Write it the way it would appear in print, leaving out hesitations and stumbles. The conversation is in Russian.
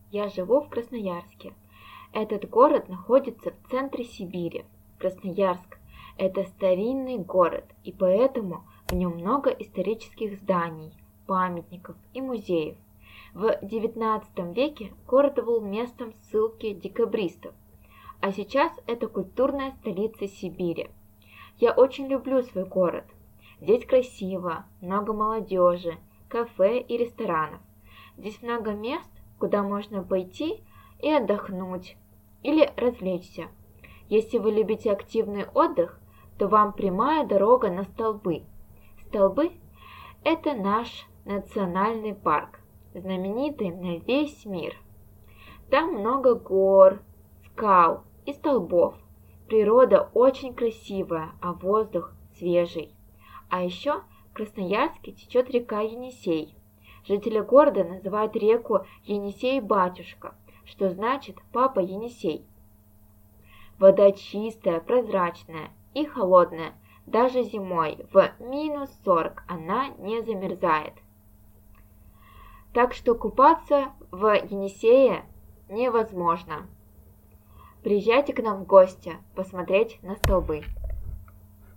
Я живу в Красноярске. Этот город находится в центре Сибири. Красноярск– это старинный город, и поэтому в нем много исторических зданий, памятников и музеев. В XIX веке город был местом ссылки декабристов, а сейчас это культурная столица Сибири. Я очень люблю свой город. Здесь красиво, много молодежи, кафе и ресторанов. Здесь много мест, куда можно пойти и отдохнуть или развлечься. Если вы любите активный отдых, то вам прямая дорога на Столбы. Столбы– это наш национальный парк, знаменитый на весь мир. Там много гор, скал и столбов. Природа очень красивая, а воздух свежий. А еще в Красноярске течет река Енисей. Жители города называют реку Енисей-батюшка, что значит «папа Енисей». Вода чистая, прозрачная и холодная. Даже зимой в -40 она не замерзает. Так что купаться в Енисее невозможно. Приезжайте к нам в гости посмотреть на столбы.